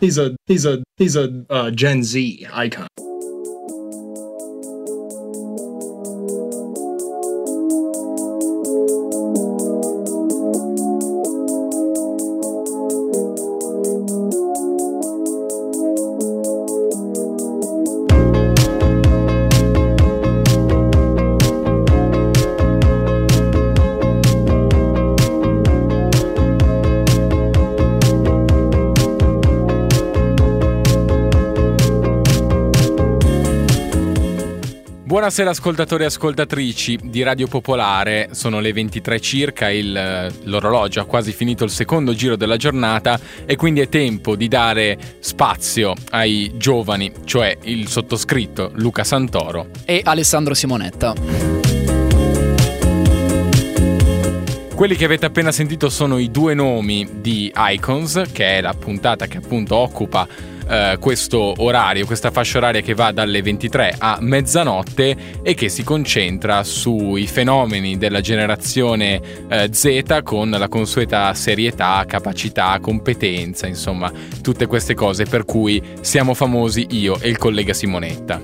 a Gen Z icon. Buonasera ascoltatori e ascoltatrici di Radio Popolare, sono le 23 circa, l'orologio ha quasi finito il secondo giro della giornata e quindi è tempo di dare spazio ai giovani, cioè il sottoscritto Luca Santoro e Alessandro Simonetta. Quelli che avete appena sentito sono i due nomi di Icons, che è la puntata che appunto occupa questo orario, questa fascia oraria che va dalle 23 a mezzanotte e che si concentra sui fenomeni della generazione Z con la consueta serietà, capacità, competenza, insomma tutte queste cose per cui siamo famosi io e il collega Simonetta.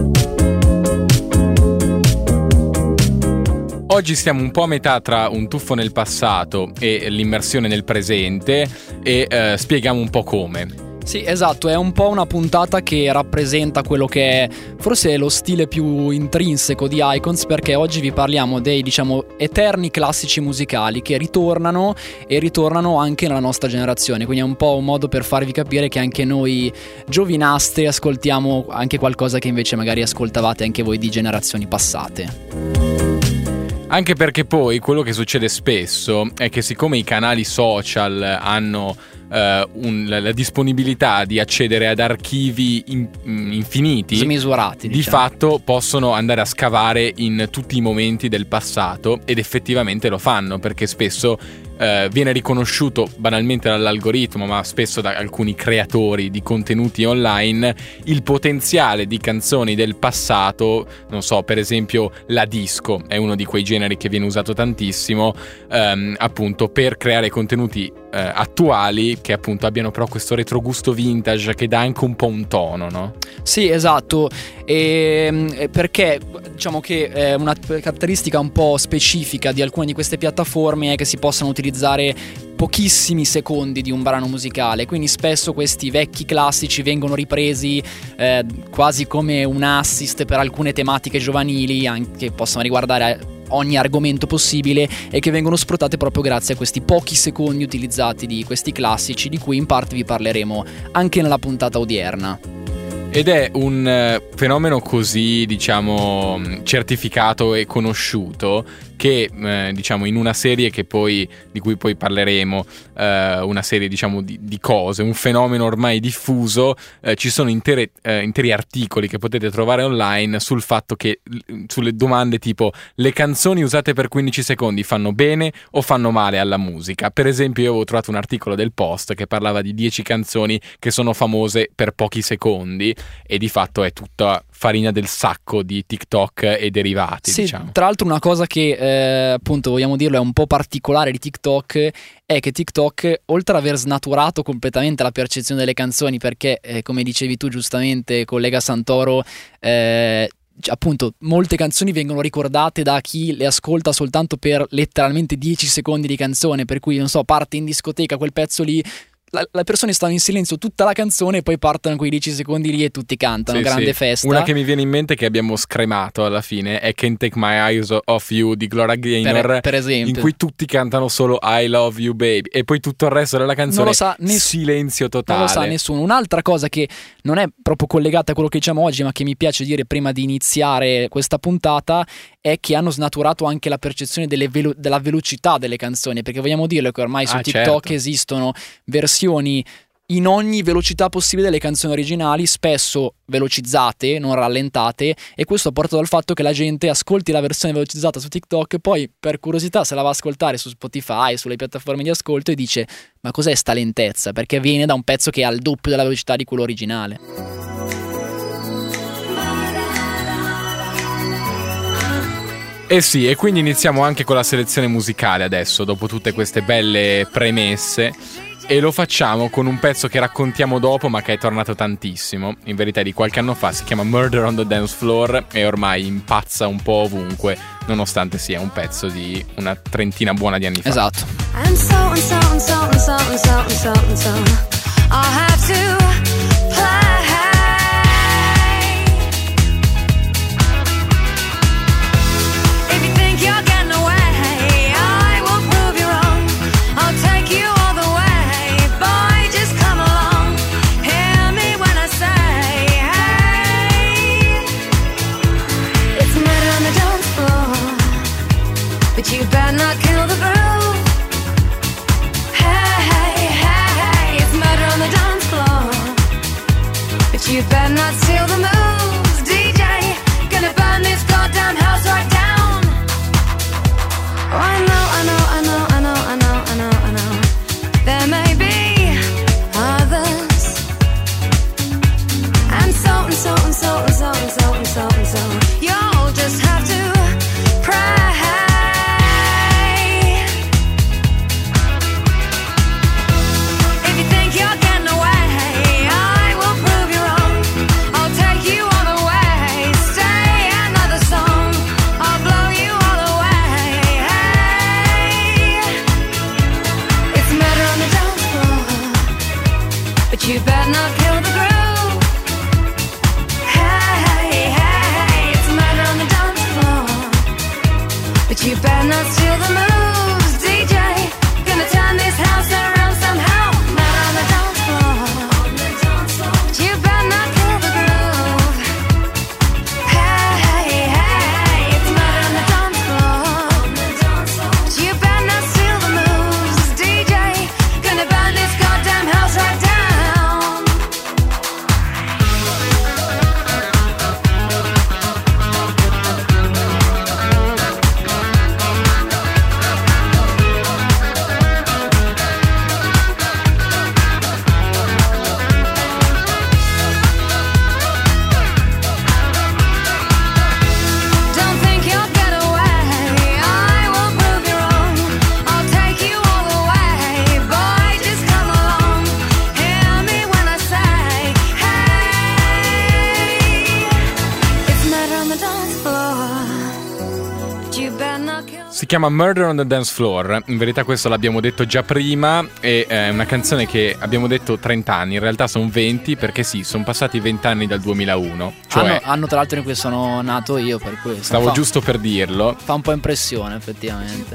Oggi siamo un po' a metà tra un tuffo nel passato e l'immersione nel presente e spieghiamo un po' come. Sì, esatto, è un po' una puntata che rappresenta quello che è forse lo stile più intrinseco di Icons, perché oggi vi parliamo dei, eterni classici musicali che ritornano e ritornano anche nella nostra generazione, quindi è un po' un modo per farvi capire che anche noi giovinastri ascoltiamo anche qualcosa che invece magari ascoltavate anche voi di generazioni passate. Anche perché poi quello che succede spesso è che siccome i canali social hanno la disponibilità di accedere ad archivi infiniti, smisurati, di fatto possono andare a scavare in tutti i momenti del passato ed effettivamente lo fanno, perché spesso viene riconosciuto banalmente dall'algoritmo, ma spesso da alcuni creatori di contenuti online, il potenziale di canzoni del passato. Non so, per esempio la disco è uno di quei generi che viene usato tantissimo appunto per creare contenuti attuali che appunto abbiano però questo retrogusto vintage che dà anche un po' un tono, no? Sì, esatto, perché diciamo che una caratteristica un po' specifica di alcune di queste piattaforme è che si possano utilizzare pochissimi secondi di un brano musicale, quindi spesso questi vecchi classici vengono ripresi quasi come un assist per alcune tematiche giovanili, anche possono riguardare ogni argomento possibile, e che vengono sfruttate proprio grazie a questi pochi secondi utilizzati di questi classici, di cui in parte vi parleremo anche nella puntata odierna. Ed è un fenomeno così, certificato e conosciuto che, in una serie di cui poi parleremo, una serie, di cose, un fenomeno ormai diffuso, ci sono interi articoli che potete trovare online sul fatto che, sulle domande tipo: le canzoni usate per 15 secondi fanno bene o fanno male alla musica? Per esempio, io avevo trovato un articolo del Post che parlava di 10 canzoni che sono famose per pochi secondi, e di fatto è tutta farina del sacco di TikTok e derivati. Sì, tra l'altro una cosa che appunto vogliamo dirlo è un po' particolare di TikTok è che TikTok, oltre ad aver snaturato completamente la percezione delle canzoni, perché come dicevi tu giustamente, collega Santoro, appunto molte canzoni vengono ricordate da chi le ascolta soltanto per letteralmente 10 secondi di canzone, per cui non so, parte in discoteca quel pezzo lì, le persone stanno in silenzio tutta la canzone e poi partono quei 10 secondi lì e tutti cantano, sì, grande sì. festa. Una che mi viene in mente che abbiamo scremato alla fine è Can't Take My Eyes Off You di Gloria Gaynor, per esempio, in cui tutti cantano solo I Love You Baby e poi tutto il resto della canzone silenzio totale. Non lo sa nessuno. Un'altra cosa che non è proprio collegata a quello che diciamo oggi, ma che mi piace dire prima di iniziare questa puntata, è che hanno snaturato anche la percezione della velocità delle canzoni, perché vogliamo dirlo che ormai su TikTok esistono versioni in ogni velocità possibile delle canzoni originali, spesso velocizzate, non rallentate, e questo ha portato al fatto che la gente ascolti la versione velocizzata su TikTok e poi per curiosità se la va a ascoltare su Spotify, sulle piattaforme di ascolto, e dice: ma cos'è sta lentezza? Perché viene da un pezzo che ha il doppio della velocità di quello originale. Eh sì, e quindi iniziamo anche con la selezione musicale adesso, dopo tutte queste belle premesse. E lo facciamo con un pezzo che raccontiamo dopo, ma che è tornato tantissimo. In verità è di qualche anno fa, si chiama Murder on the Dance Floor e ormai impazza un po' ovunque, nonostante sia un pezzo di una trentina buona di anni fa. Esatto. And so and so and so and so and so and so and so I'll have to play. If you think you're getting away, I will prove you wrong. I'll take you all the way. Boy, just come along. Hear me when I say, hey. It's murder on the dance floor, but you better not kill the groove. You better not steal the moves, DJ. Gonna burn this goddamn house right down. Oh, I know, I know, I know, I know, I know, I know, I know. There may be others. And so and so and so and so and so and so and so. You'll just have to pray. If you think you're getting away, you better not kill the groove. Hey, hey, it's murder on the dance floor, but you better not steal the moves, DJ. Gonna turn this house around somehow. Murder on the dance floor, but you better not kill the groove. Hey, hey, it's murder on the dance floor, but you better not steal the moves, DJ. Gonna burn this goddamn house right down. Si chiama Murder on the Dance Floor, in verità questo l'abbiamo detto già prima, è una canzone che abbiamo detto 30 anni, in realtà sono 20 perché sì, sono passati 20 anni dal 2001. Cioè, anno tra l'altro in cui sono nato io, per questo. Stavo giusto per dirlo. Fa un po' impressione effettivamente.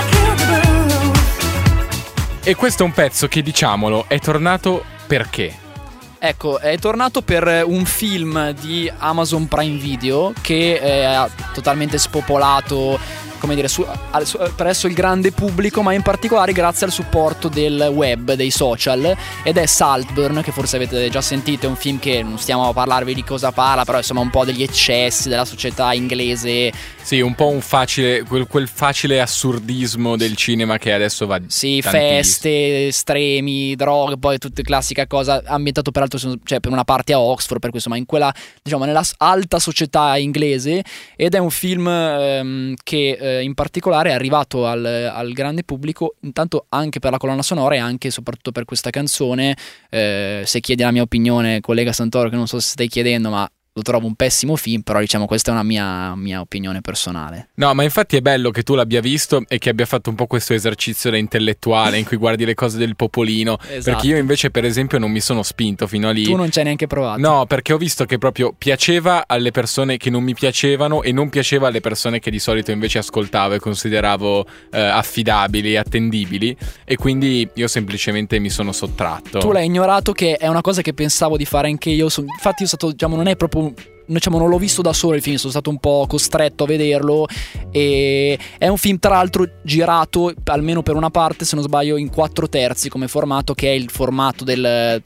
E questo è un pezzo che, diciamolo, è tornato perché? Ecco, è tornato per un film di Amazon Prime Video che è totalmente spopolato, come dire, presso il grande pubblico, ma in particolare grazie al supporto del web, dei social, ed è Saltburn, che forse avete già sentito. È un film che non stiamo a parlarvi di cosa parla, però insomma un po' degli eccessi della società inglese. Sì, un po' un facile, quel facile assurdismo del cinema che adesso va. Sì, feste, estremi, droghe, poi tutte classica cosa, ambientato peraltro, cioè per una parte a Oxford, per questo, ma in quella, diciamo, nella alta società inglese, ed è un film che in particolare è arrivato al grande pubblico, intanto anche per la colonna sonora e anche e soprattutto per questa canzone. Se chiedi la mia opinione, collega Santoro, che non so se stai chiedendo, ma lo trovo un pessimo film, però diciamo questa è una mia opinione personale. No, ma infatti è bello che tu l'abbia visto e che abbia fatto un po' questo esercizio da intellettuale in cui guardi le cose del popolino. Esatto. Perché io invece, per esempio, non mi sono spinto fino a lì. Tu non ci hai neanche provato. No, perché ho visto che proprio piaceva alle persone che non mi piacevano e non piaceva alle persone che di solito invece ascoltavo e consideravo affidabili e attendibili, e quindi io semplicemente mi sono sottratto. Tu l'hai ignorato, che è una cosa che pensavo di fare anche io. Infatti io sono stato, diciamo, non è proprio, diciamo, non l'ho visto da solo il film, sono stato un po' costretto a vederlo, e è un film tra l'altro girato almeno per una parte, se non sbaglio, in 4/3 come formato, che è il formato del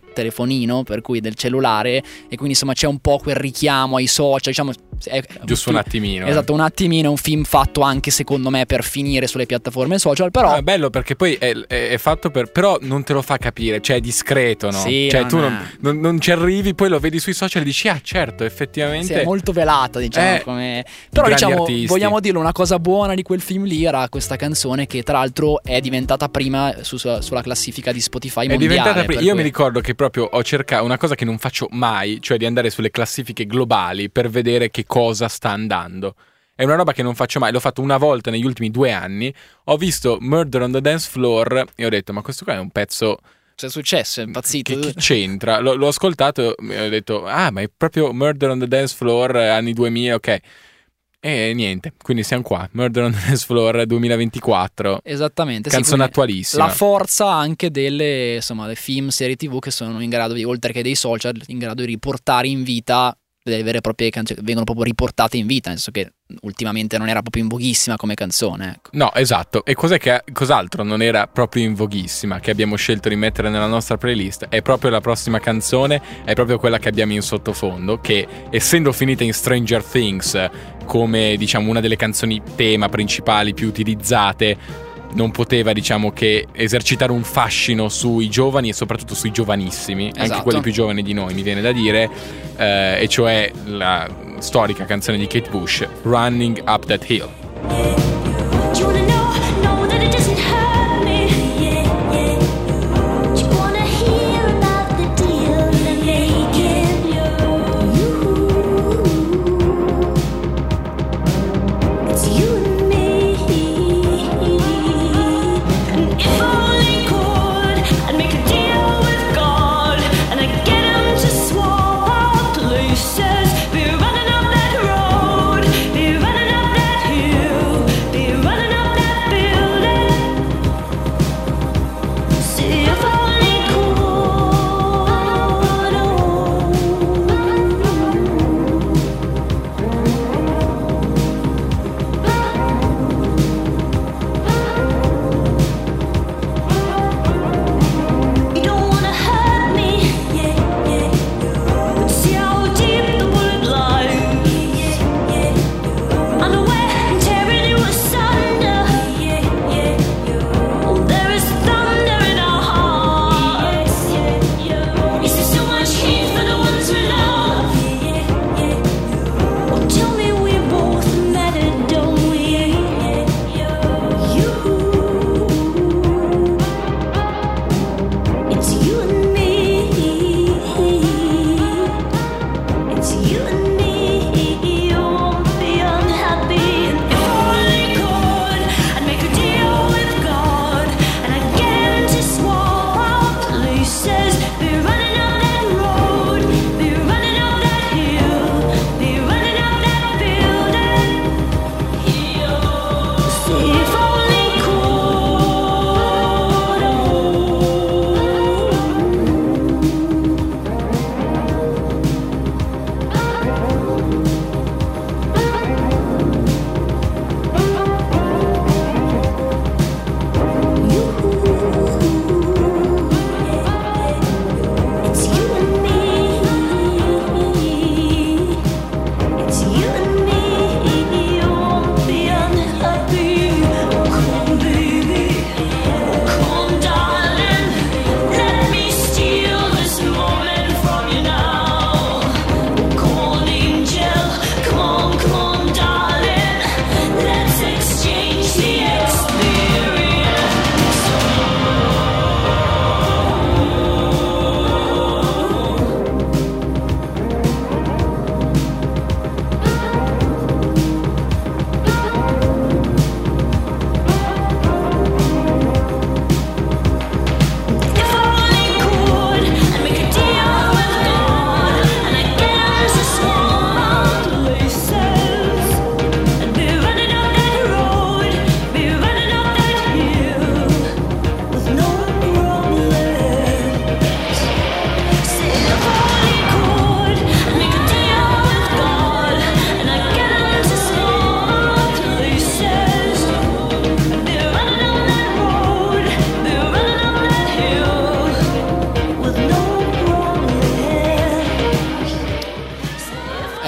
telefonino, per cui del cellulare, e quindi insomma c'è un po' quel richiamo ai social, diciamo Giusto un attimino. Esatto, un attimino, è un film fatto anche secondo me per finire sulle piattaforme social, però è bello perché poi è fatto però non te lo fa capire, cioè è discreto, no? Sì, cioè non tu è- non ci arrivi, poi lo vedi sui social e dici ah certo, sì, effettivamente è molto velata, diciamo, come... Però grandi diciamo, artisti. vogliamo dirlo, una cosa buona di quel film lì era questa canzone che tra l'altro è diventata prima sulla classifica di Spotify è mondiale. diventata per io cui- mi ricordo che proprio ho cercato una cosa che non faccio mai, cioè di andare sulle classifiche globali per vedere che cosa sta andando. È una roba che non faccio mai, l'ho fatto una volta negli ultimi 2 anni. Ho visto Murder on the Dance Floor e ho detto ma questo qua è un pezzo Cioè è successo, è impazzito. che c'entra. L'ho ascoltato e ho detto ah ma è proprio Murder on the Dance Floor anni 2000, ok. E niente, quindi siamo qua, Murder on the Dance Floor 2024. Esattamente, sì, Canzone quindi attualissima. la forza anche delle, insomma, dei film, serie TV che sono in grado di, oltre che dei social, in grado di riportare in vita delle vere e proprie canzoni, vengono proprio riportate in vita, nel senso che ultimamente non era proprio in voghissima come canzone, ecco. No, esatto. E cos'altro non era proprio in voghissima che abbiamo scelto di mettere nella nostra playlist? È proprio la prossima canzone, è proprio quella che abbiamo in sottofondo, che essendo finita in Stranger Things come diciamo una delle canzoni tema principali più utilizzate, non poteva diciamo che esercitare un fascino sui giovani e soprattutto sui giovanissimi, anche Esatto. quelli più giovani di noi mi viene da dire, e cioè la storica canzone di Kate Bush, Running Up That Hill. Do you wanna know that it doesn't hurt me? Do you wanna hear about the deal they're making? It's you and me. And if only could, I'd make a deal with God, and I'd get him to swap our places. Be running up that road, be running up that hill.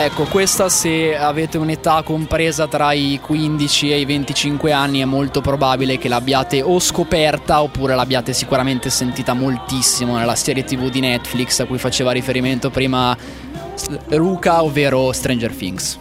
Ecco, questa, se avete un'età compresa tra i 15 e i 25 anni, è molto probabile che l'abbiate o scoperta oppure l'abbiate sicuramente sentita moltissimo nella serie TV di Netflix a cui faceva riferimento prima Luca, ovvero Stranger Things.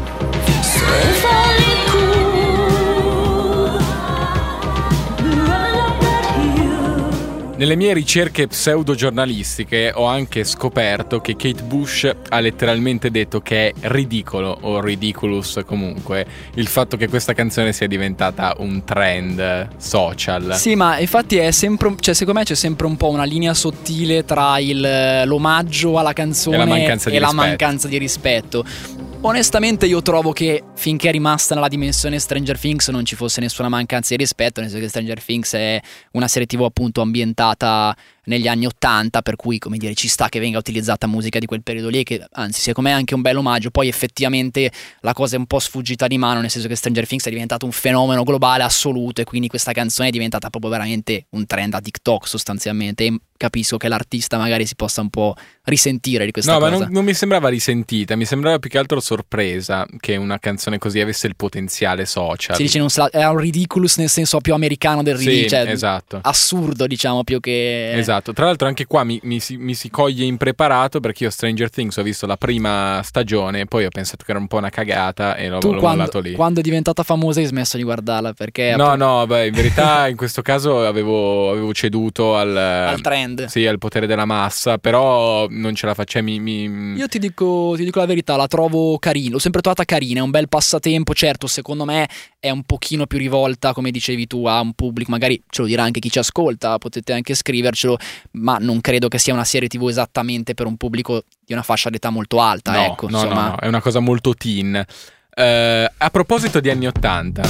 Nelle mie ricerche pseudo-giornalistiche ho anche scoperto che Kate Bush ha letteralmente detto che è ridicolo, o ridiculous comunque, il fatto che questa canzone sia diventata un trend social. Sì, ma infatti è sempre, cioè secondo me c'è sempre un po' una linea sottile tra l'omaggio alla canzone E la mancanza di la rispetto. mancanza di rispetto. Onestamente io trovo che finché è rimasta nella dimensione Stranger Things non ci fosse nessuna mancanza di rispetto, nel senso che Stranger Things è una serie TV appunto ambientata negli anni 80, per cui, come dire, ci sta che venga utilizzata musica di quel periodo lì, che anzi secondo me è anche un bel omaggio. Poi effettivamente la cosa è un po' sfuggita di mano, nel senso che Stranger Things è diventato un fenomeno globale assoluto e quindi questa canzone è diventata proprio veramente un trend a TikTok sostanzialmente, e capisco che l'artista magari si possa un po' risentire di questa cosa. No, ma non mi sembrava risentita, mi sembrava più che altro sorpresa che una canzone così avesse il potenziale social. Si dice era un ridiculous nel senso più americano del ridicolo, Sì, cioè esatto. assurdo, diciamo, più che... Esatto, tra l'altro anche qua mi si coglie impreparato, perché io Stranger Things ho visto la prima stagione, poi ho pensato che era un po' una cagata e l'ho mollato lì. Quando è diventata famosa hai smesso di guardarla perché... No, beh, in verità in questo caso avevo ceduto al trend. Sì, al potere della massa, però non ce la faccio. Io ti dico la verità, la trovo carina, l'ho sempre trovata carina, è un bel passatempo. Certo, secondo me è un pochino più rivolta, come dicevi tu, a un pubblico, magari ce lo dirà anche chi ci ascolta, potete anche scrivercelo, ma non credo che sia una serie TV esattamente per un pubblico di una fascia d'età molto alta. No, ecco, no, insomma. no, è una cosa molto teen. A proposito di anni 80,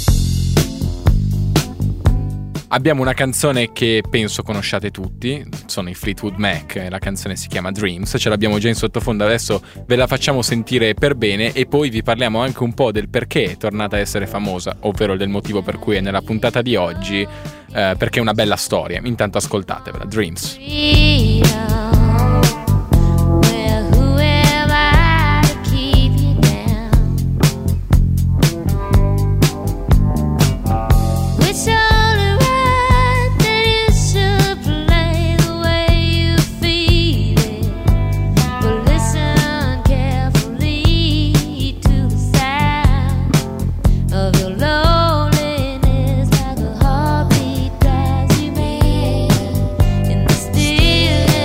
abbiamo una canzone che penso conosciate tutti, sono i Fleetwood Mac, la canzone si chiama Dreams, ce l'abbiamo già in sottofondo, adesso ve la facciamo sentire per bene e poi vi parliamo anche un po' del perché è tornata a essere famosa, ovvero del motivo per cui è nella puntata di oggi, perché è una bella storia. Intanto ascoltatevela, Dreams. Loneliness like a heartbeat drives you mad in the stillness.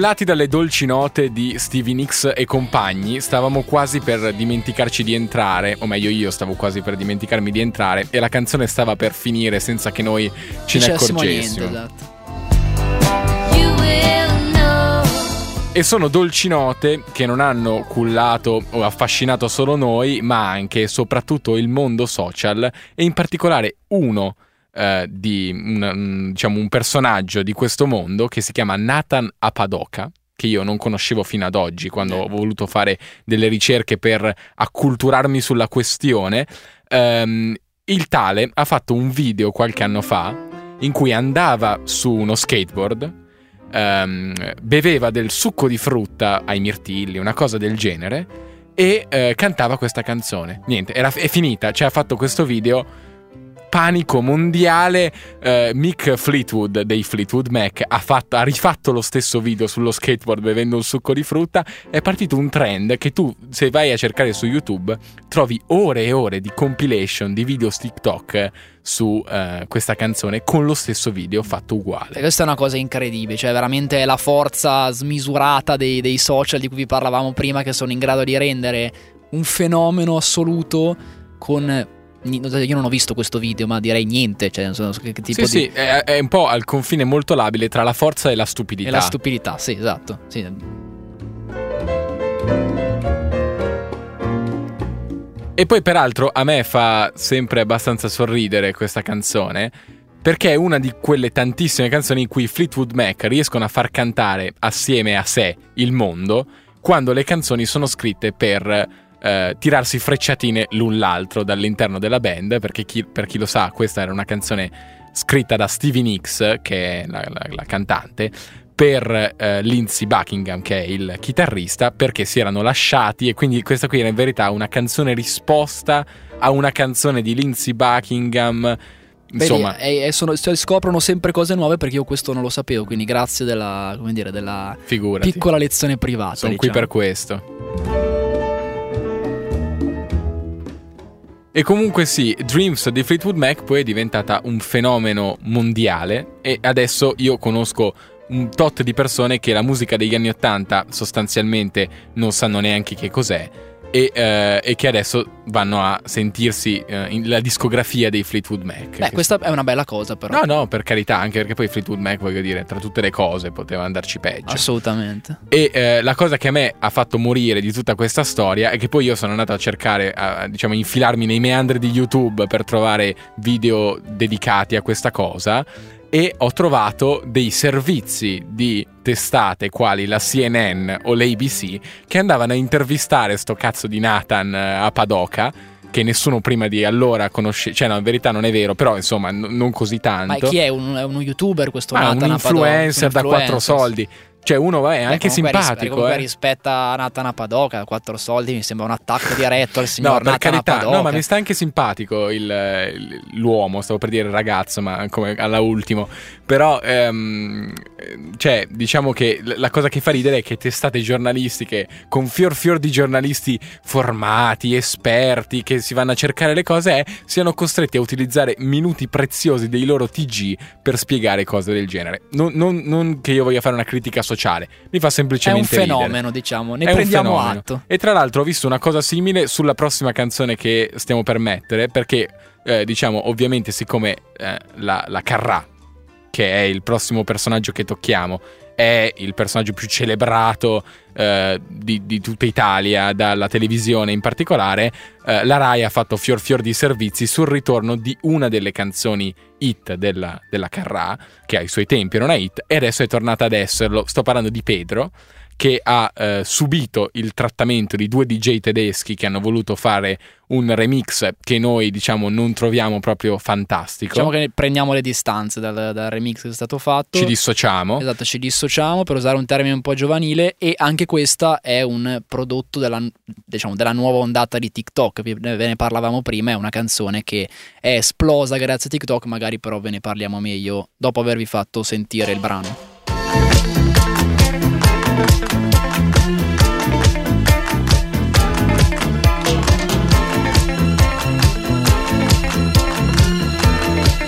cullati dalle dolci note di Stevie Nicks e compagni, stavamo quasi per dimenticarci di entrare, o meglio io stavo quasi per dimenticarmi di entrare, e la canzone stava per finire senza che noi ce ne Dicessimo accorgessimo. niente, esatto. You will know. E sono dolci note che non hanno cullato o affascinato solo noi, ma anche e soprattutto il mondo social, e in particolare uno diciamo un personaggio di questo mondo che si chiama Nathan Apadoca, che io non conoscevo fino ad oggi quando ho voluto fare delle ricerche per acculturarmi sulla questione. Il tale ha fatto un video qualche anno fa in cui andava su uno skateboard, beveva del succo di frutta ai mirtilli, una cosa del genere, e cantava questa canzone. Niente, è finita, cioè ha fatto questo video, panico mondiale. Mick Fleetwood dei Fleetwood Mac ha rifatto lo stesso video sullo skateboard bevendo un succo di frutta. È partito un trend che tu, se vai a cercare su YouTube, trovi ore e ore di compilation di video TikTok su questa canzone con lo stesso video fatto uguale. E questa è una cosa incredibile, cioè veramente è la forza smisurata dei social di cui vi parlavamo prima, che sono in grado di rendere un fenomeno assoluto con... Io non ho visto questo video, ma direi niente, cioè, non so che tipo Sì, è un po' al confine molto labile tra la forza e la stupidità. E la stupidità, sì, esatto, sì. E poi peraltro a me fa sempre abbastanza sorridere questa canzone, perché è una di quelle tantissime canzoni in cui i Fleetwood Mac riescono a far cantare assieme a sé il mondo, quando le canzoni sono scritte per tirarsi frecciatine l'un l'altro dall'interno della band, perché per chi lo sa, questa era una canzone scritta da Stevie Nicks, che è la cantante, per Lindsey Buckingham, che è il chitarrista, perché si erano lasciati, e quindi questa qui era in verità una canzone risposta a una canzone di Lindsey Buckingham. Insomma, si scoprono sempre cose nuove, perché io questo non lo sapevo, quindi grazie della figurati, piccola lezione privata. Sono qui per questo. E comunque sì, Dreams di Fleetwood Mac poi è diventata un fenomeno mondiale, e adesso io conosco un tot di persone che la musica degli anni '80 sostanzialmente non sanno neanche che cos'è, e che adesso vanno a sentirsi la discografia dei Fleetwood Mac. Beh, questa è una bella cosa, però. No, per carità, anche perché poi Fleetwood Mac, voglio dire, tra tutte le cose poteva andarci peggio. Assolutamente. E la cosa che a me ha fatto morire di tutta questa storia è che poi io sono andato a cercare, diciamo, infilarmi nei meandri di YouTube per trovare video dedicati a questa cosa, e ho trovato dei servizi di testate quali la CNN o l'ABC che andavano a intervistare sto cazzo di Nathan Apadoca, che nessuno prima di allora conosceva, cioè no, in verità non è vero, però insomma non così tanto. Ma chi è? È uno youtuber questo Nathan un influencer Apadoca? da 4 soldi. Cioè uno è anche simpatico, comunque rispetta a Nathan Apadoca, 4 soldi mi sembra un attacco diretto al signor no, per Nathan carità, Apadoca. no, ma mi sta anche simpatico l'uomo, stavo per dire il ragazzo, ma come alla ultimo. Però cioè diciamo che la cosa che fa ridere è che testate giornalistiche con fior di giornalisti formati, esperti, che si vanno a cercare le cose, siano costretti a utilizzare minuti preziosi dei loro TG per spiegare cose del genere. Non che io voglia fare una critica sociale, mi fa semplicemente ridere. È un fenomeno, diciamo, ne prendiamo atto. E tra l'altro ho visto una cosa simile sulla prossima canzone che stiamo per mettere, perché diciamo, ovviamente, siccome la Carrà, che è il prossimo personaggio che tocchiamo, è il personaggio più celebrato di tutta Italia, dalla televisione in particolare, la Rai ha fatto fior di servizi sul ritorno di una delle canzoni hit della Carrà, che ai suoi tempi era una hit e adesso è tornata ad esserlo. Sto parlando di Pedro, che ha subito il trattamento di 2 DJ tedeschi che hanno voluto fare un remix che noi, diciamo, non troviamo proprio fantastico. Diciamo che prendiamo le distanze dal remix che è stato fatto. Ci dissociamo. Esatto, ci dissociamo, per usare un termine un po' giovanile, e anche questa è un prodotto della nuova ondata di TikTok. Ve ne parlavamo prima, è una canzone che è esplosa grazie a TikTok, magari però ve ne parliamo meglio dopo avervi fatto sentire il brano.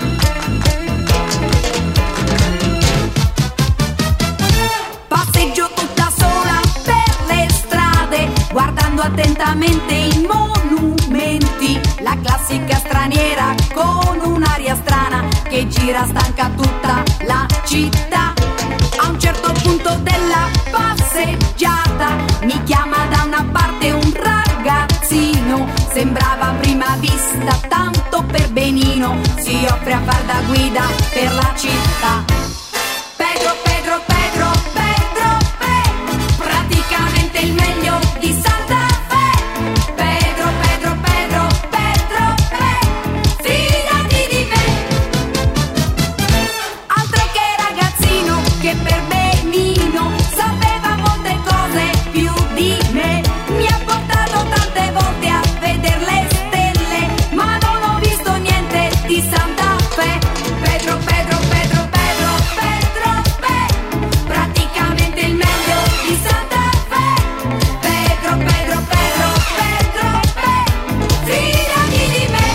Passeggio praticamente i monumenti, la classica straniera con un'aria strana che gira stanca tutta la città. A un certo punto della passeggiata mi chiama da una parte un ragazzino, sembrava a prima vista tanto per benino, si offre a far da guida per la città. Pedro, Pedro, Pedro, Pedro, praticamente il meglio di Santa Fe. Pedro, Pedro, Pedro, Pedro, fidati di me. Altro che ragazzino che per benino sapeva molte cose più di me. Mi ha portato tante volte a vedere le stelle, ma non ho visto niente di Santa Fe. Pedro, Pedro, Pedro, Pedro, Pedro, praticamente il meglio di Santa Fe. Pedro, Pedro, Pedro, Pedro, fidati di me.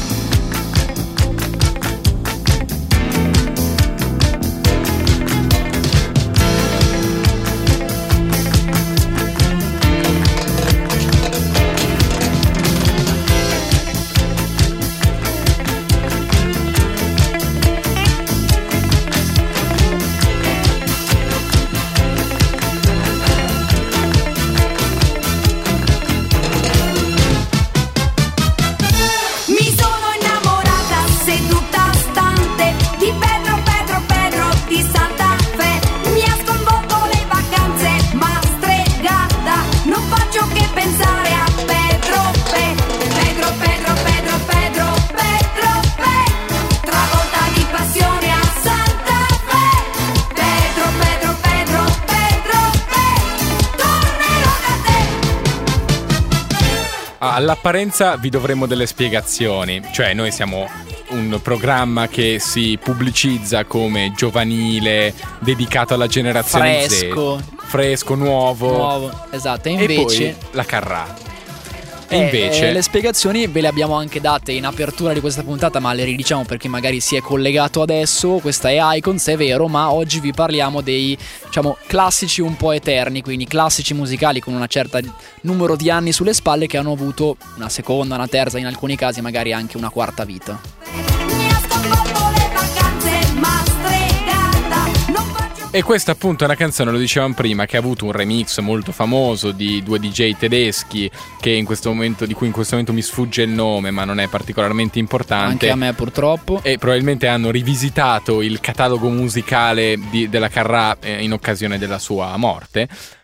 Mi sono innamorata seduta stante di Pedro, Pedro, Pedro di Santa Fe. Mi ha sconvolto le vacanze, ma stregata, non faccio che pensare a Pedro Pe. Pedro, Pedro, Pedro, Pedro, Pedro Pe, travolta di passione a Santa Fe. Pedro, Pedro, Pedro, Pedro Pe, tornerò da te. All'apparenza vi dovremmo delle spiegazioni, cioè noi siamo un programma che si pubblicizza come giovanile, dedicato alla generazione Fresco. Z, fresco, nuovo, Esatto, e e invece poi la Carrà. E invece le spiegazioni ve le abbiamo anche date in apertura di questa puntata, ma le ridiciamo per chi magari si è collegato adesso. Questa è Icons, è vero, ma oggi vi parliamo dei, diciamo, classici un po' eterni, quindi classici musicali con una certa numero di anni sulle spalle che hanno avuto una seconda, una terza, in alcuni casi magari anche una quarta vita. Mi ha sconvolto le vacanze, ma stregata, non faccio. E questa appunto è una canzone, lo dicevamo prima, che ha avuto un remix molto famoso di due DJ tedeschi che in questo momento, di cui in questo momento mi sfugge il nome, ma non è particolarmente importante. Anche a me purtroppo. E probabilmente hanno rivisitato il catalogo musicale della Carrà in occasione della sua morte.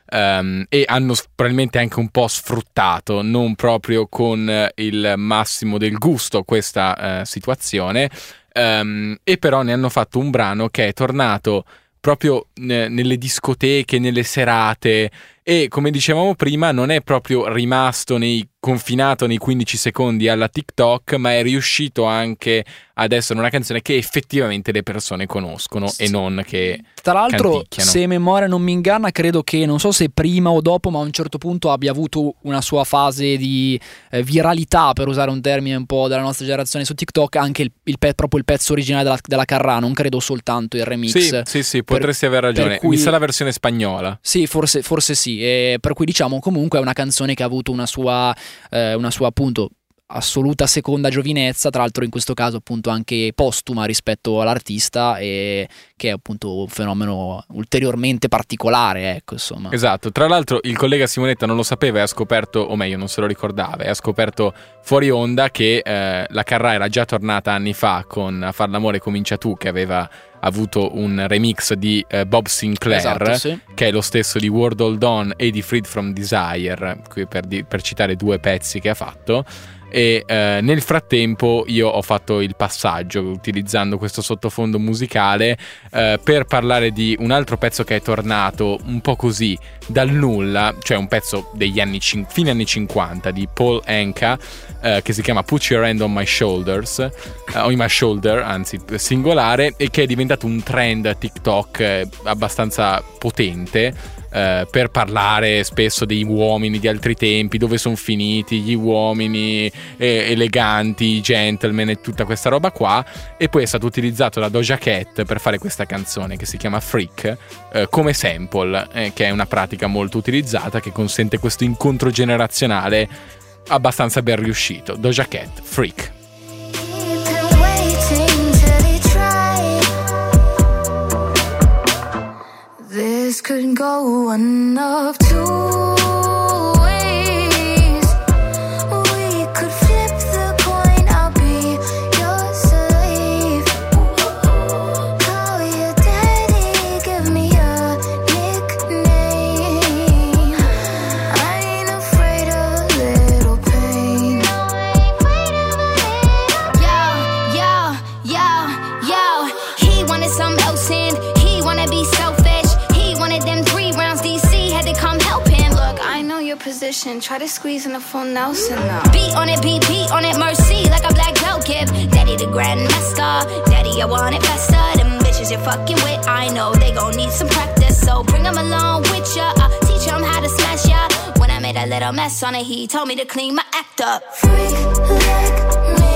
E hanno probabilmente anche un po' sfruttato, non proprio con il massimo del gusto, questa situazione, e però ne hanno fatto un brano che è tornato proprio nelle discoteche, nelle serate, e come dicevamo prima non è proprio rimasto confinato nei 15 secondi alla TikTok, ma è riuscito anche ad essere una canzone che effettivamente le persone conoscono e non che tra l'altro, canticchiano. se memoria non mi inganna, credo che, non so se prima o dopo, ma a un certo punto abbia avuto una sua fase di viralità, per usare un termine un po' della nostra generazione su TikTok, anche proprio il pezzo originale della Carrà, non credo soltanto il remix. Sì, potresti aver ragione. cui- Mi sa la versione spagnola. Sì, forse sì, e per cui diciamo comunque è una canzone che ha avuto una sua appunto assoluta seconda giovinezza, tra l'altro in questo caso appunto anche postuma rispetto all'artista, e che è appunto un fenomeno ulteriormente particolare, ecco, insomma. Esatto, tra l'altro il collega Simonetta non lo sapeva e ha scoperto, o meglio non se lo ricordava, e ha scoperto fuori onda che la Carrà era già tornata anni fa con A far l'amore comincia tu, che aveva avuto un remix di Bob Sinclair, Esatto, sì. che è lo stesso di World Hold On e di Freed from Desire, qui per citare due pezzi che ha fatto. E nel frattempo io ho fatto il passaggio utilizzando questo sottofondo musicale per parlare di un altro pezzo che è tornato un po' così dal nulla, cioè un pezzo degli fine anni 50 di Paul Anka, che si chiama Put Your Hand on My Shoulders, on My Shoulder, anzi singolare, e che è diventato un trend TikTok abbastanza potente, per parlare spesso degli uomini di altri tempi, dove sono finiti gli uomini eleganti, i gentleman e tutta questa roba qua. E poi è stato utilizzato da Doja Cat per fare questa canzone che si chiama Freak, come sample, che è una pratica molto utilizzata che consente questo incontro generazionale abbastanza ben riuscito. Doja Cat, Freak. This could go one of two ways. We could flip the coin, I'll be your slave. Call your daddy, give me a nickname. I ain't afraid of little pain. Yo, he wanted some else and he wanna be selfish. Them 3 rounds, DC had to come help him. Look, I know your position. Try to squeeze in a full Nelson now. Beat on it, beat on it, mercy like a black belt give. Daddy the grandmaster, daddy I want it faster. Them bitches you're fucking with, I know they gon' need some practice. So bring them along with ya, teach them how to smash ya. When I made a little mess on it, he told me to clean my act up. Freak like me.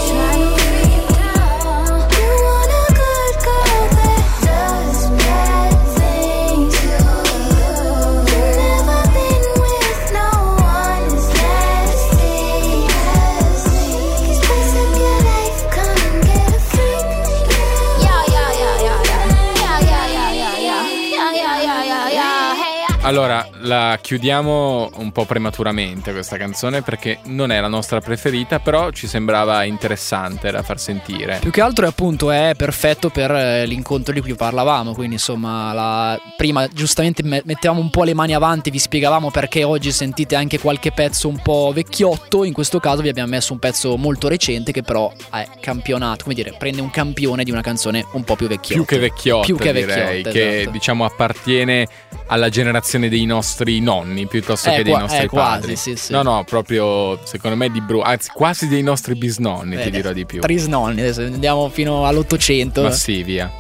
Allora, la chiudiamo un po' prematuramente questa canzone perché non è la nostra preferita, però ci sembrava interessante da far sentire. Più che altro appunto è perfetto per l'incontro di cui parlavamo, quindi insomma prima giustamente mettevamo un po' le mani avanti, vi spiegavamo perché oggi sentite anche qualche pezzo un po' vecchiotto, in questo caso vi abbiamo messo un pezzo molto recente che però è campionato, come dire, prende un campione di una canzone un po' più vecchiotta. Più che vecchiotta, direi, che esatto. Diciamo appartiene alla generazione dei nostri nonni piuttosto che dei nostri padri. Quasi, sì. No, proprio secondo me anzi quasi dei nostri bisnonni, ti dirò di più. Trisnonni, adesso andiamo fino all'800. Ma sì, via.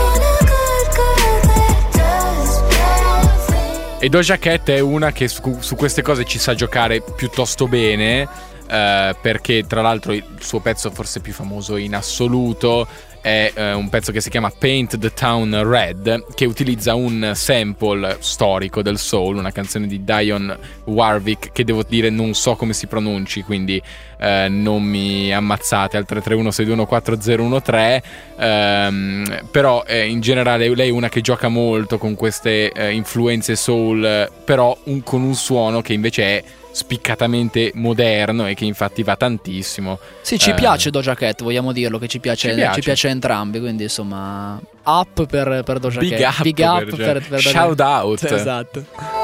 E Doja Cat è una che su queste cose ci sa giocare piuttosto bene, perché tra l'altro il suo pezzo forse più famoso in assoluto è un pezzo che si chiama Paint the Town Red, che utilizza un sample storico del soul, una canzone di Dionne Warwick che devo dire non so come si pronunci, quindi non mi ammazzate al 331-44013, però in generale lei è una che gioca molto con queste influenze soul, però con un suono che invece è spiccatamente moderno e che infatti va tantissimo. Sì, ci piace Doja Cat, vogliamo dirlo che ci piace a entrambi, quindi insomma up per Doja Cat. Big up per Doja Cat. Shout out. Esatto.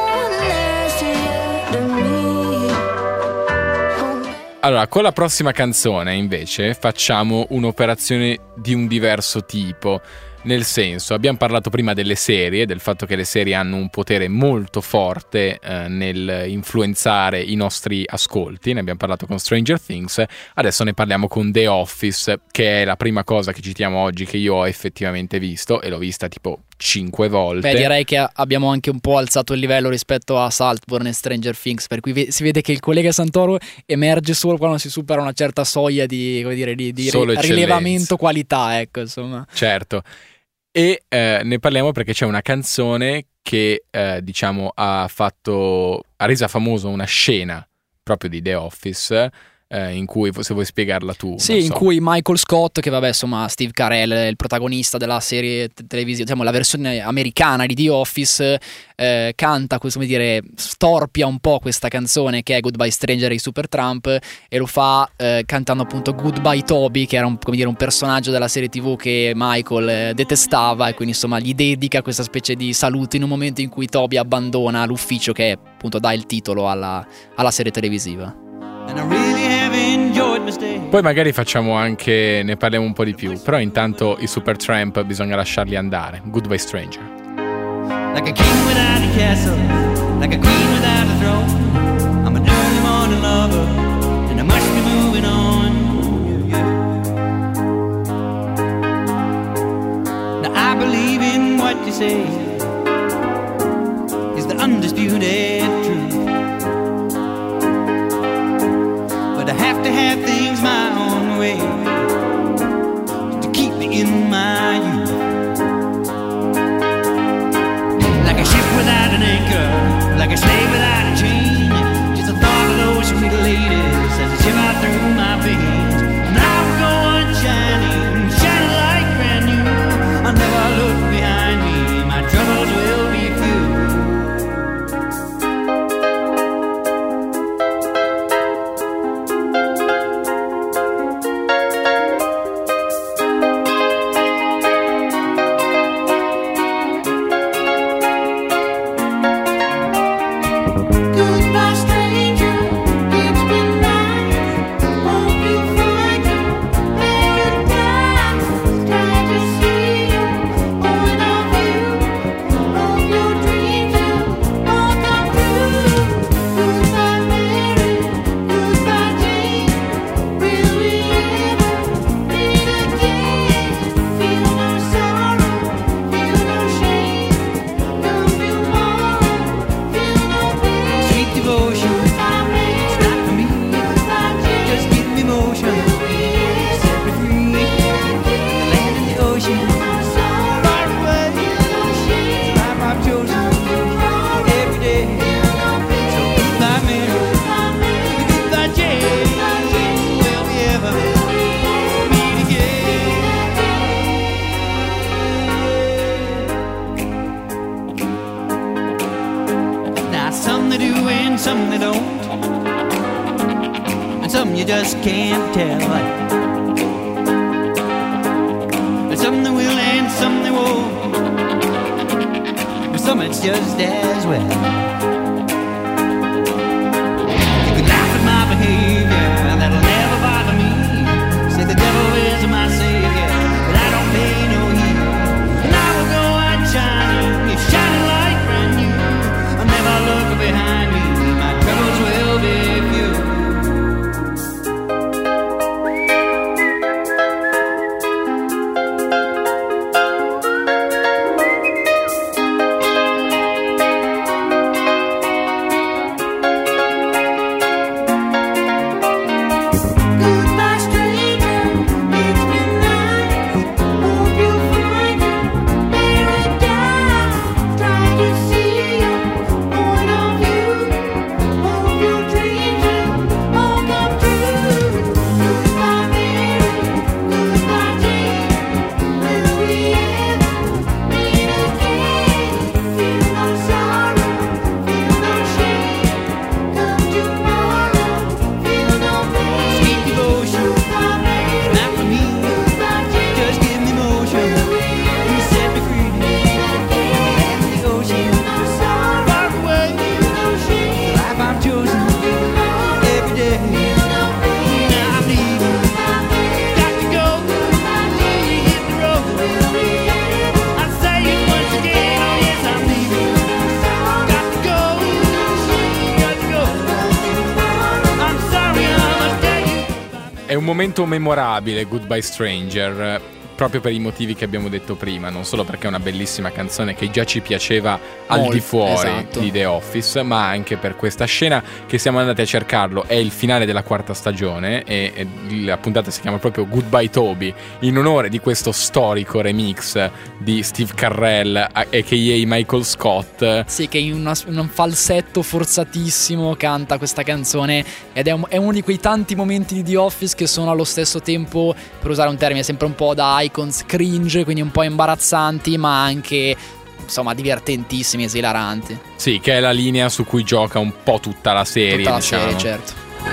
Allora, con la prossima canzone invece facciamo un'operazione di un diverso tipo. Nel senso, abbiamo parlato prima delle serie, del fatto che le serie hanno un potere molto forte nel influenzare i nostri ascolti, ne abbiamo parlato con Stranger Things, adesso ne parliamo con The Office, che è la prima cosa che citiamo oggi che io ho effettivamente visto, e l'ho vista tipo 5 volte. Beh, direi che abbiamo anche un po' alzato il livello rispetto a Saltburn e Stranger Things, per cui si vede che il collega Santoro emerge solo quando si supera una certa soglia di, come dire, di rilevamento qualità, ecco, insomma. Certo. E ne parliamo perché c'è una canzone che diciamo ha resa famoso una scena proprio di The Office, in cui, se vuoi spiegarla tu. Sì, in cui Michael Scott, che vabbè insomma Steve Carell, il protagonista della serie televisiva, diciamo la versione americana di The Office, canta, come dire, storpia un po' questa canzone che è Goodbye Stranger di Supertramp, e lo fa cantando appunto Goodbye Toby, che era un personaggio della serie TV che Michael detestava, e quindi insomma gli dedica questa specie di saluto in un momento in cui Toby abbandona l'ufficio che appunto dà il titolo alla serie televisiva. Poi magari ne parliamo un po' di più, però intanto i Supertramp bisogna lasciarli andare. Goodbye Stranger. Like a king without a castle, like a queen without a throne. I'm an early morning lover, and I must be moving on. Now I believe in what you say is the undisputed truth. But I have to have things my own way to keep me in my youth. Like a ship without an anchor, like a slave without a chain. Just the thought of those sweet ladies you just can't tell. There's some that will and some that won't, but some it's just as well. You can laugh at my behavior, and that'll never bother me. Say the devil is my savior, but I don't pay no heed. And I will go out shining, it's shining like brand new. I'll never look behind me, my troubles will be few. Goodbye, stranger. It's been nice. Hope you find paradise. Try to see your point of view. Hope your dreams will all come true. Goodbye, Mary. Goodbye, Jane. Will we ever meet again? Feel no sorrow, feel no shame. Come tomorrow, feel no pain. Sweet devotion, Goodbye, Mary. not for me, Goodbye, Jane. just give me motion. You set me free, in the ocean, far away. The life I've chosen, every day. Now I'm leaving, got to go. Hit the road, I say it once again. Oh yes, I'm leaving, got to go. I'm sorry, I must tell you. È un momento memorabile, Goodbye Stranger, proprio per i motivi che abbiamo detto prima, non solo perché è una bellissima canzone che già ci piaceva al Molto, di fuori esatto. di The Office, ma anche per questa scena che siamo andati a cercarlo. È il finale della quarta stagione e la puntata si chiama proprio Goodbye Toby, in onore di questo storico remix di Steve Carell, a.k.a. Michael Scott. Sì, che in un falsetto forzatissimo canta questa canzone ed è uno di quei tanti momenti di The Office che sono allo stesso tempo, per usare un termine sempre un po' da icons, cringe, quindi un po' imbarazzanti, ma anche insomma divertentissimi, esilaranti. Sì, che è la linea su cui gioca un po' tutta la serie, Tutta la diciamo. serie, certo.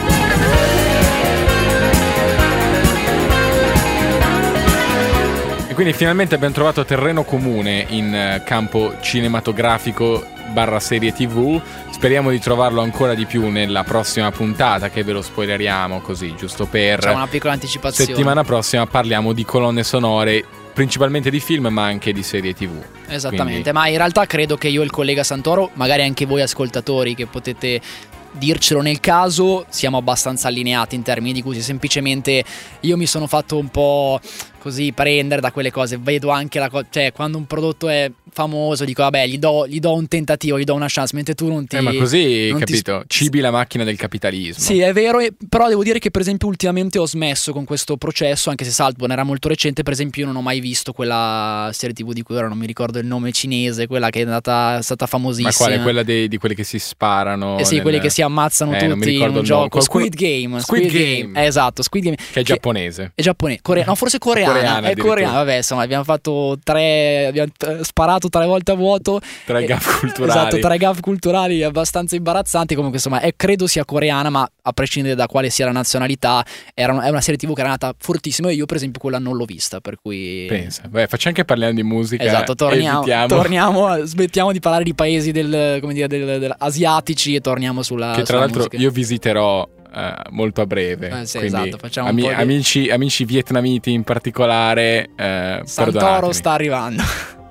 E quindi finalmente abbiamo trovato terreno comune in campo cinematografico / serie TV. Speriamo di trovarlo ancora di più nella prossima puntata, che ve lo spoileriamo così, giusto per... C'è una piccola anticipazione. Settimana prossima parliamo di colonne sonore, principalmente di film ma anche di serie TV. Esattamente, Quindi- ma in realtà credo che io e il collega Santoro, magari anche voi ascoltatori che potete dircelo nel caso, siamo abbastanza allineati in termini di gusti. Semplicemente io mi sono fatto un po' così prendere da quelle cose, vedo anche cioè quando un prodotto è famoso dico vabbè gli do un tentativo, gli do una chance, mentre tu non ti... ma così, non ti- capito, cibi la macchina del capitalismo. Sì, è vero, però devo dire che per esempio ultimamente ho smesso con questo processo, anche se Saltburn era molto recente. Per esempio io non ho mai visto quella serie TV di cui ora non mi ricordo il nome cinese, quella che è stata famosissima. Ma quale? Quella di quelle che si sparano? Eh sì, quelli che si ammazzano non mi tutti in ricordo un il nome. gioco. Qualcuno- Squid Game. Esatto, Squid Game. Che è giapponese. È giapponese. No, forse coreana. Coreana, È addirittura. coreana. Vabbè, insomma, abbiamo sparato 3 volte a vuoto. 3 gaffe culturali. Esatto, 3 gaffe culturali abbastanza imbarazzanti. Comunque, insomma, credo sia coreana, ma a prescindere da quale sia la nazionalità, è una serie TV che era nata fortissimo e io, per esempio, quella non l'ho vista, per cui... Pensa. Beh, facciamo anche parliamo di musica. Esatto, smettiamo di parlare di paesi del asiatici e torniamo sulla Che tra sulla l'altro musica. io visiterò molto a breve. Sì, quindi esatto, facciamo un po' di- amici vietnamiti in particolare, Santoro perdonatemi. sta arrivando.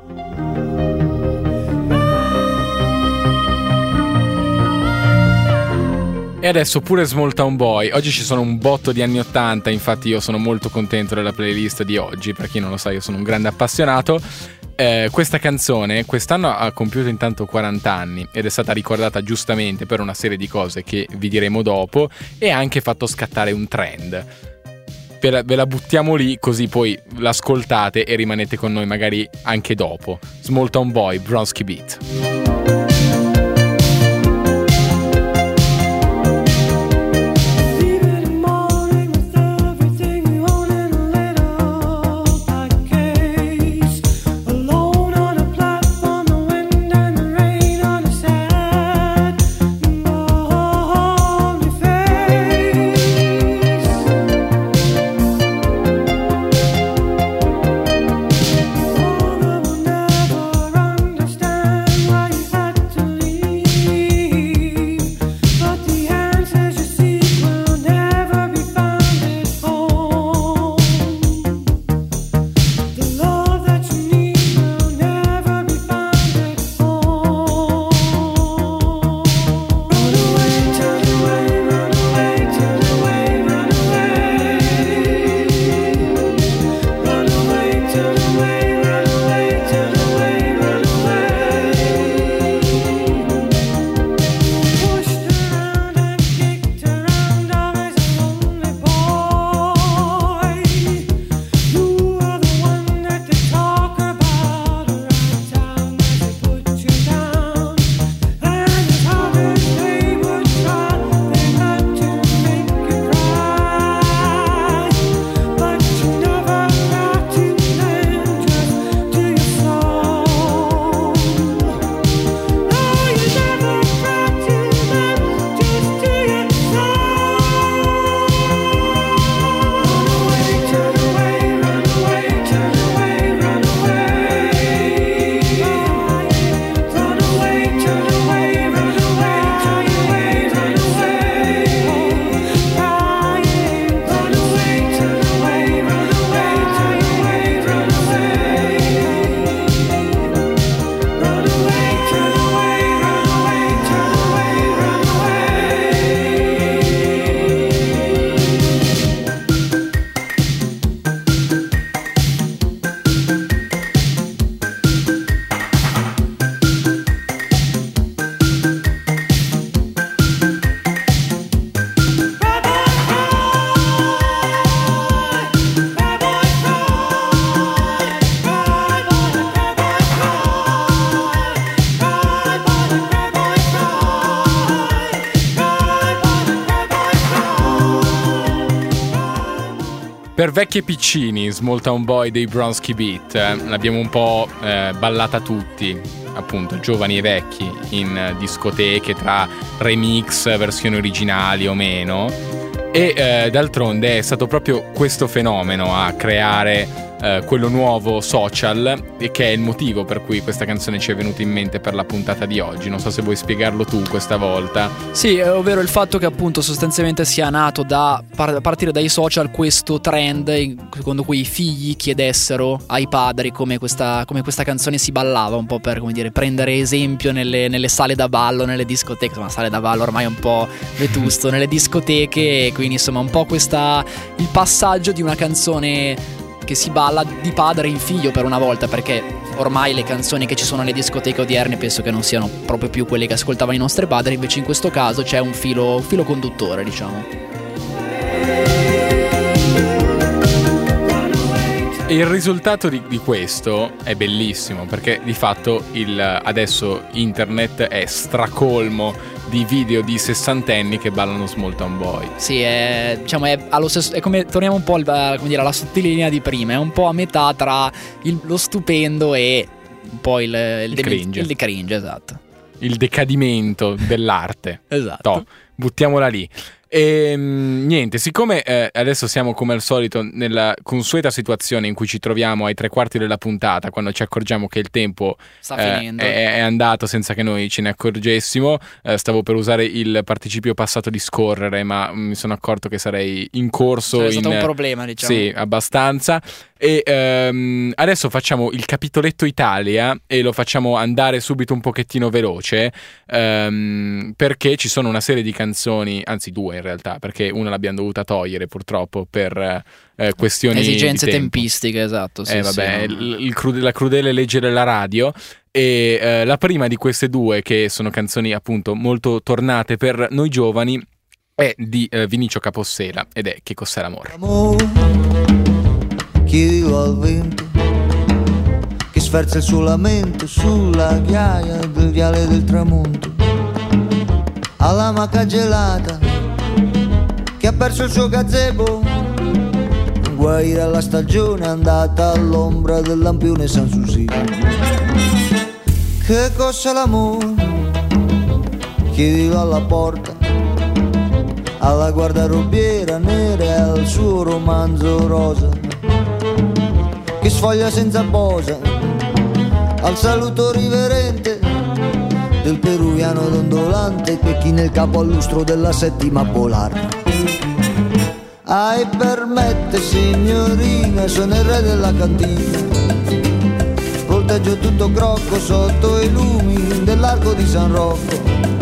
E adesso pure Small Town Boy. Oggi ci sono un botto di anni 80, infatti io sono molto contento della playlist di oggi. Per chi non lo sa, io sono un grande appassionato. Questa canzone quest'anno ha compiuto intanto 40 anni ed è stata ricordata giustamente per una serie di cose che vi diremo dopo, e ha anche fatto scattare un trend. Ve la buttiamo lì, così poi l'ascoltate e rimanete con noi magari anche dopo. Small Town Boy, Bronski Beat. Alone on a platform, the wind and the rain on his head. Per vecchi e piccini, Small Town Boy dei Bronski Beat, l'abbiamo un po' ballata tutti, appunto, giovani e vecchi, in discoteche tra remix, versioni originali o meno. E d'altronde è stato proprio questo fenomeno a creare quello nuovo social, e che è il motivo per cui questa canzone ci è venuta in mente per la puntata di oggi. Non so se vuoi spiegarlo tu questa volta. Sì, ovvero il fatto che appunto sostanzialmente sia nato a partire dai social questo trend secondo cui i figli chiedessero ai padri come questa canzone si ballava, un po' per, come dire, prendere esempio nelle sale da ballo, nelle discoteche. Insomma, sale da ballo ormai un po' vetusto, nelle discoteche, e quindi insomma un po' il passaggio di una canzone che si balla di padre in figlio per una volta, perché ormai le canzoni che ci sono nelle discoteche odierne penso che non siano proprio più quelle che ascoltavano i nostri padri. Invece in questo caso c'è un filo conduttore, diciamo. E il risultato di questo è bellissimo, perché di fatto adesso internet è stracolmo di video di sessantenni che ballano Small Town Boy. Sì, è allo stesso, è come, torniamo un po' alla sottolinea di prima, è un po' a metà tra lo stupendo e un po' il cringe. Il cringe, esatto. Il decadimento dell'arte. Esatto. Toh, buttiamola lì. E niente, siccome adesso siamo come al solito nella consueta situazione in cui ci troviamo ai 3/4 della puntata, quando ci accorgiamo che il tempo sta finendo, è andato senza che noi ce ne accorgessimo. Stavo per usare il participio passato di scorrere, ma mi sono accorto che sarei in corso. È stato un problema, diciamo. Sì, abbastanza. E adesso facciamo il capitoletto Italia e lo facciamo andare subito un pochettino veloce, perché ci sono una serie di canzoni, anzi due in realtà, perché una l'abbiamo dovuta togliere purtroppo per questioni esigenze di tempo. tempistiche, esatto. Sì, vabbè, sì, la crudele legge della radio. E la prima di queste due, che sono canzoni appunto molto tornate per noi giovani, è di Vinicio Capossela ed è Che cos'è l'amore. Chiedilo al vento che sferza il suo lamento sulla ghiaia del viale del tramonto, alla maca gelata che ha perso il suo gazebo, guaire alla stagione andata all'ombra del lampione Sanssouci. Che cos'è l'amore? Chiedilo alla porta, alla guardarobiera nera e al suo romanzo rosa che sfoglia senza posa, al saluto riverente del peruviano dondolante che china il capo al lustro della settima polare. Permette signorina, sono il re della cantina, volteggio tutto crocco sotto i lumi dell'arco di San Rocco,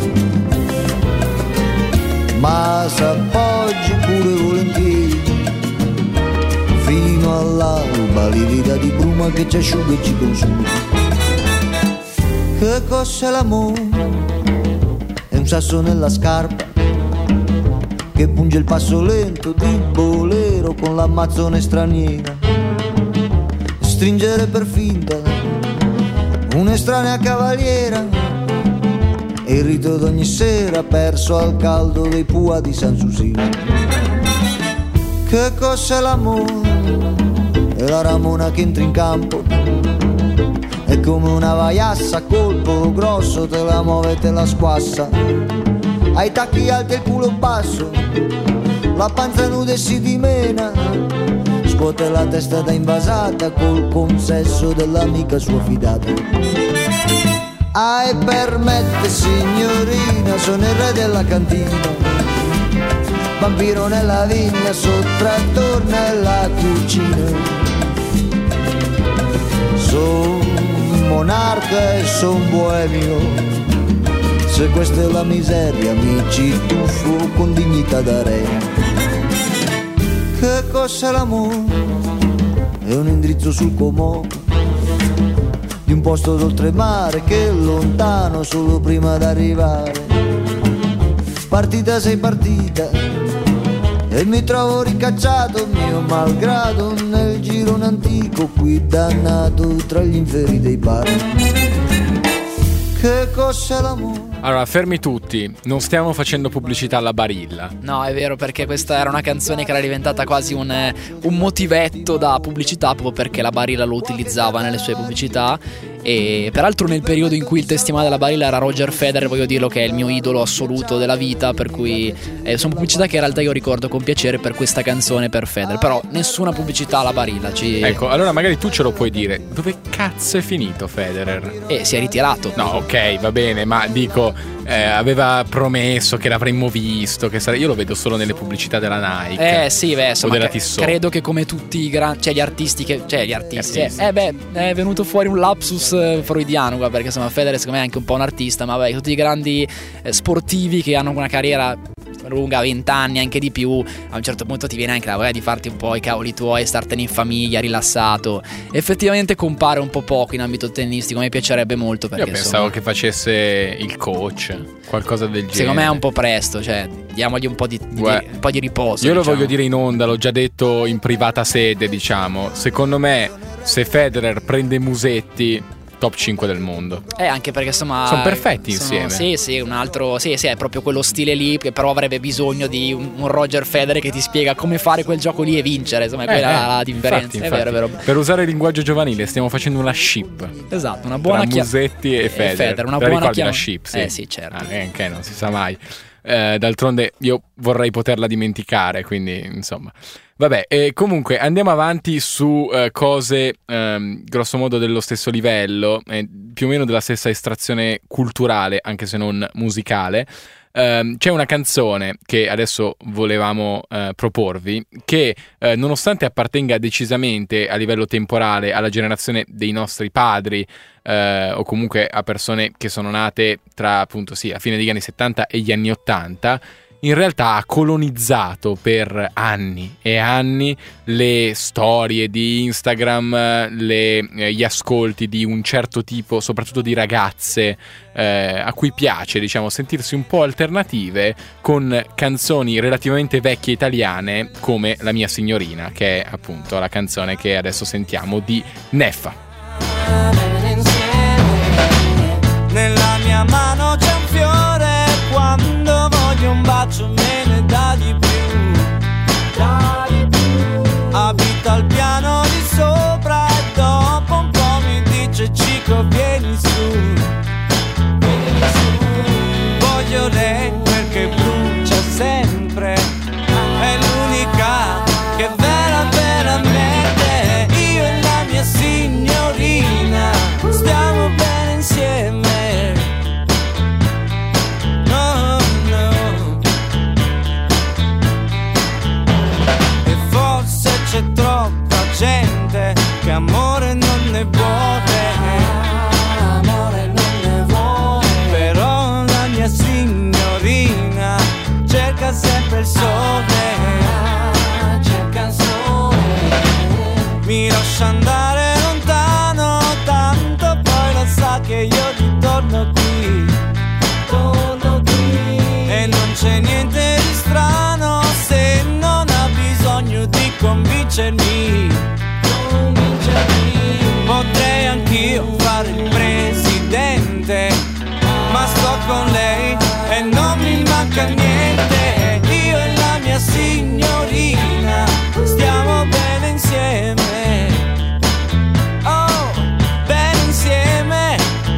ma s'appoggi pure volentieri fino all'alba, livida di bruma che ci asciuga e ci consuma. Che cos'è l'amore? È un sasso nella scarpa che punge il passo lento di bolero con l'ammazzone straniera, stringere per finta un'estranea cavaliera e il rito d'ogni sera perso al caldo dei pua di Sanssouci. Che cos'è l'amore? È la ramona che entra in campo, è come una vaiassa, colpo grosso, te la muove e te la squassa, ai tacchi alti e il culo basso, la panza nuda e si dimena, scuote la testa da invasata col consesso dell'amica sua fidata. Permette signorina, sono il re della cantina, vampiro nella vigna, sottrattor nella cucina. Son monarca e son boemio, se questa è la miseria mi ci tuffo con dignità da re. Che cos'è l'amore? È un indirizzo sul Comò di un posto d'oltremare che è lontano solo prima d'arrivare. Partita sei partita e mi trovo ricacciato mio malgrado nel girone antico qui dannato tra gli inferi dei bar. che cos'è l'amore? Allora, fermi tutti, non stiamo facendo pubblicità alla Barilla. No, è vero, perché questa era una canzone che era diventata quasi un motivetto da pubblicità, proprio perché la Barilla lo utilizzava nelle sue pubblicità. E peraltro nel periodo in cui il testimone della Barilla era Roger Federer, voglio dirlo che è il mio idolo assoluto della vita, per cui sono pubblicità che in realtà io ricordo con piacere per questa canzone, per Federer. Però nessuna pubblicità alla Barilla. Ecco, allora magari tu ce lo puoi dire, dove cazzo è finito Federer? Si è ritirato. No, ok, va bene, ma dico, aveva promesso che l'avremmo visto, io lo vedo solo nelle pubblicità della Nike. Sì, beh, insomma, o della Tissot. credo che come tutti i gli artisti è venuto fuori un lapsus freudiano qua, perché insomma Federer secondo me è anche un po' un artista, ma vabbè, tutti i grandi sportivi che hanno una carriera lunga, 20 anni, anche di più, a un certo punto ti viene anche la voglia di farti un po' i cavoli tuoi, startene in famiglia, rilassato. Effettivamente compare un po' poco in ambito tennistico, mi piacerebbe molto, perché io pensavo che facesse il coach, qualcosa del genere. Secondo me è un po' presto, cioè diamogli un po' di riposo. Io lo diciamo. voglio dire in onda, l'ho già detto in privata sede, diciamo. Secondo me, se Federer prende Musetti, top 5 del mondo. Anche perché insomma sono perfetti insieme. Sì, un altro. Sì, è proprio quello stile lì, che però avrebbe bisogno di un Roger Federer che ti spiega come fare quel gioco lì e vincere. Insomma, quella è la differenza. Infatti. È vero. Per usare il linguaggio giovanile, stiamo facendo una ship. Esatto, una buona tra Musetti e Federer. Una Te buona la ship, sì. Sì, certo. Che non si sa mai. D'altronde io vorrei poterla dimenticare, quindi insomma. Vabbè, comunque andiamo avanti su cose grosso modo dello stesso livello, più o meno della stessa estrazione culturale, anche se non musicale. C'è una canzone che adesso volevamo proporvi, che nonostante appartenga decisamente a livello temporale alla generazione dei nostri padri, o comunque a persone che sono nate tra appunto a fine degli anni 70 e gli anni 80, in realtà ha colonizzato per anni e anni le storie di Instagram, gli ascolti di un certo tipo, soprattutto di ragazze a cui piace, diciamo, sentirsi un po' alternative con canzoni relativamente vecchie italiane come La mia signorina, che è appunto la canzone che adesso sentiamo di Neffa. Nella mia mano c'è un fiore, quando voglio un bacio me ne dà di più. Abita al piano di sopra e dopo un po' mi dice Cico vieni su. Voglio lei perché brucia sempre, è l'unica che veramente io e la mia signorina stiamo bene insieme. C'è troppa gente che amore non ne vuole, però la mia signorina cerca sempre il sole, mi lascia andare lontano, tanto poi lo sa che io ritorno qui, e non c'è niente di strano se non ha bisogno di convincermi. Potrei anch'io fare il presidente, ma sto con lei e non mi manca niente. Io e la mia signorina stiamo bene insieme. Oh, bene insieme.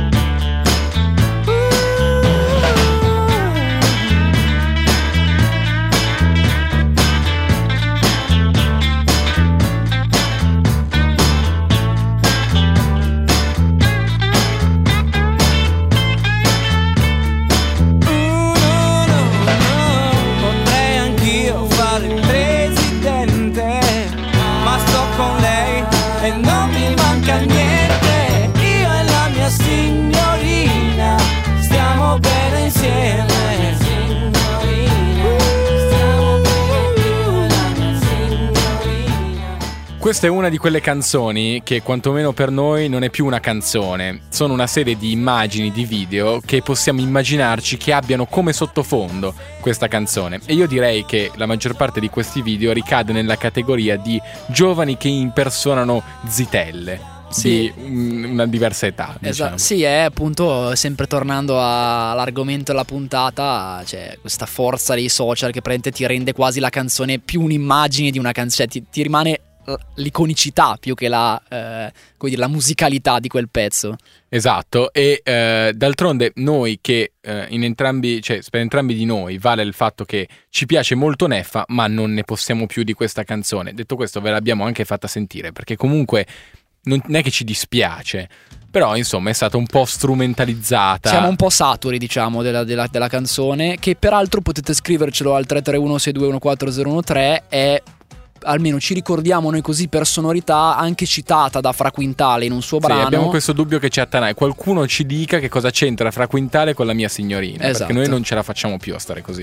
Questa è una di quelle canzoni che quantomeno per noi non è più una canzone, sono una serie di immagini, di video che possiamo immaginarci che abbiano come sottofondo questa canzone, e io direi che la maggior parte di questi video ricade nella categoria di giovani che impersonano zitelle. Sì. di una diversa età, diciamo. Sì, è appunto, sempre tornando all'argomento della puntata, c'è questa forza dei social che praticamente ti rende quasi la canzone più un'immagine di una canzone, cioè ti rimane l'iconicità più che la musicalità di quel pezzo. Esatto, e d'altronde noi che in entrambi, cioè per entrambi di noi vale il fatto che ci piace molto Neffa, ma non ne possiamo più di questa canzone. Detto questo, ve l'abbiamo anche fatta sentire, perché comunque non è che ci dispiace, però insomma è stata un po' strumentalizzata. Siamo un po' saturi, diciamo, della canzone, che peraltro potete scrivercelo al 331-6214013, è, almeno ci ricordiamo noi così per sonorità, anche citata da Fra Quintale in un suo brano. Sì, abbiamo questo dubbio che ci attanaglia. Qualcuno ci dica che cosa c'entra Fra Quintale con La mia signorina, esatto. Perché noi non ce la facciamo più a stare così.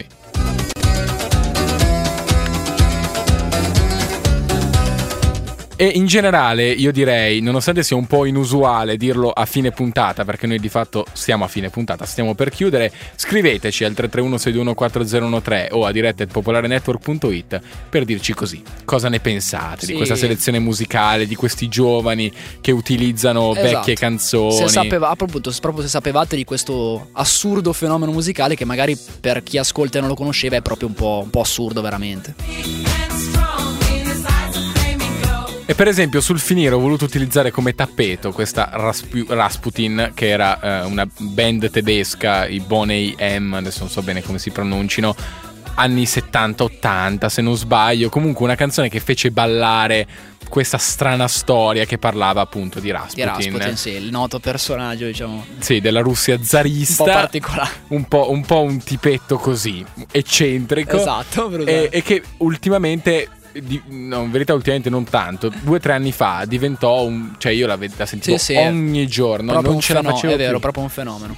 E in generale io direi, nonostante sia un po' inusuale dirlo a fine puntata, perché noi di fatto siamo a fine puntata, stiamo per chiudere, scriveteci al 331-6214013 o a diretta@popolarenetwork.it per dirci così cosa ne pensate di questa selezione musicale, di questi giovani che utilizzano vecchie canzoni. Proprio se sapevate di questo assurdo fenomeno musicale che magari per chi ascolta e non lo conosceva è proprio un po' assurdo veramente. E per esempio sul finire ho voluto utilizzare come tappeto questa Rasputin, che era una band tedesca, i Boney M, adesso non so bene come si pronuncino, anni 70-80 se non sbaglio, comunque una canzone che fece ballare questa strana storia che parlava appunto di Rasputin. Di Rasputin, sì, il noto personaggio, diciamo. Sì, della Russia zarista. Un po' particolare. Un po' un tipetto così, eccentrico. Esatto, e che ultimamente... No, in verità ultimamente non tanto. 2-3 anni fa diventò cioè io la sentivo ogni giorno, proprio non ce la facevo è vero, più. proprio un fenomeno.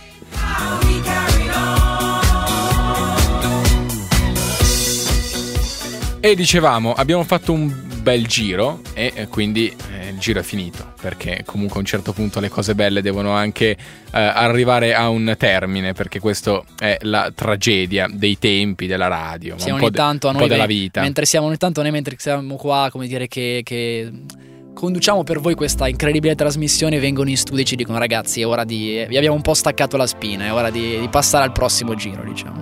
E dicevamo, abbiamo fatto un bel giro e quindi il giro è finito, perché comunque a un certo punto le cose belle devono anche arrivare a un termine, perché questo è la tragedia dei tempi della radio, Siamo un po', ogni tanto un po' della vita. Mentre siamo qua, come dire, che conduciamo per voi questa incredibile trasmissione, vengono in studio e ci dicono: ragazzi, è ora vi abbiamo un po' staccato la spina, è ora di passare al prossimo giro, diciamo.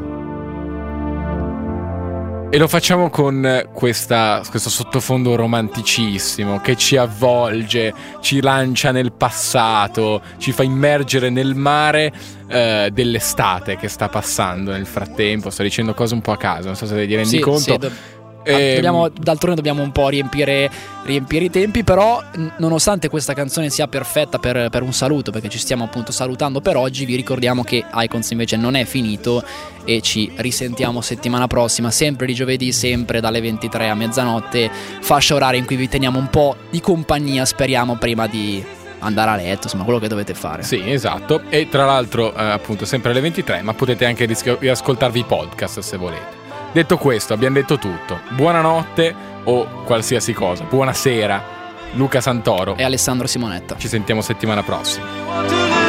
E lo facciamo con questo sottofondo romanticissimo che ci avvolge, ci lancia nel passato, ci fa immergere nel mare dell'estate che sta passando nel frattempo. Sto dicendo cose un po' a caso, non so se ti rendi conto. D'altronde dobbiamo un po' riempire i tempi, però nonostante questa canzone sia perfetta per un saluto, perché ci stiamo appunto salutando per oggi, vi ricordiamo che Icons invece non è finito e ci risentiamo settimana prossima, sempre di giovedì, sempre dalle 23 a mezzanotte, fascia oraria in cui vi teniamo un po' di compagnia, speriamo, prima di andare a letto, insomma quello che dovete fare. Sì, esatto. E tra l'altro appunto sempre alle 23, ma potete anche riascoltarvi i podcast se volete. Detto questo, abbiamo detto tutto. Buonanotte o qualsiasi cosa. Buonasera, Luca Santoro e Alessandro Simonetta. Ci sentiamo settimana prossima.